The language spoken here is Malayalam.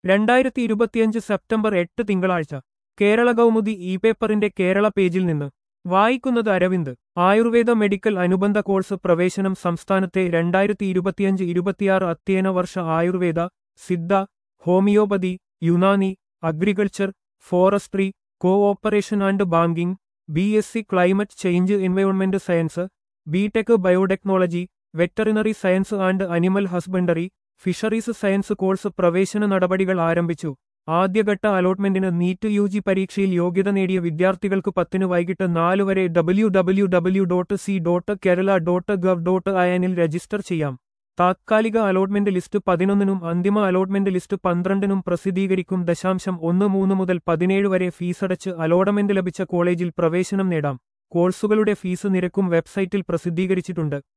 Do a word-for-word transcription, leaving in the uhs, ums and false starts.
രണ്ടായിരത്തി ഇരുപത്തിയഞ്ച് സെപ്റ്റംബർ എട്ട് തിങ്കളാഴ്ച കേരള കൗമുദി ഇ പേപ്പറിന്റെ കേരള പേജിൽ നിന്ന് വായിക്കുന്നത് അരവിന്ദ്. ആയുർവേദ മെഡിക്കൽ അനുബന്ധ കോഴ്സ് പ്രവേശനം സംസ്ഥാനത്തെ രണ്ടായിരത്തി ഇരുപത്തിയഞ്ച് ഇരുപത്തിയാറ് അധ്യയന വർഷ Ayurveda, Siddha, homoeopathy, Unani, agriculture, forestry, cooperation and banking, B S C climate change environment science, B tech biotechnology, veterinary science and animal husbandry, fisheries science course പ്രവേശന നടപടികൾ ആരംഭിച്ചു. ആദ്യഘട്ട അലോട്ട്മെന്റിന് നീറ്റ് യു ജി പരീക്ഷയിൽ യോഗ്യത നേടിയ വിദ്യാർത്ഥികൾക്ക് പത്തിന് വൈകിട്ട് നാല് വരെ W W W dot C dot Kerala dot gov dot I എന്നിൽ രജിസ്റ്റർ ചെയ്യാം. താത്കാലിക അലോട്ട്മെന്റ് ലിസ്റ്റ് പതിനൊന്നിനും അന്തിമ അലോട്ട്മെന്റ് ലിസ്റ്റ് പന്ത്രണ്ടിനും പ്രസിദ്ധീകരിക്കും. ദശാംശം ഒന്ന് മൂന്ന് മുതൽ പതിനേഴ് വരെ ഫീസടച്ച് അലോട്ട്മെന്റ് ലഭിച്ച കോളേജിൽ പ്രവേശനം നേടാം. കോഴ്സുകളുടെ ഫീസ് നിരക്കും വെബ്സൈറ്റിൽ പ്രസിദ്ധീകരിച്ചിട്ടുണ്ട്.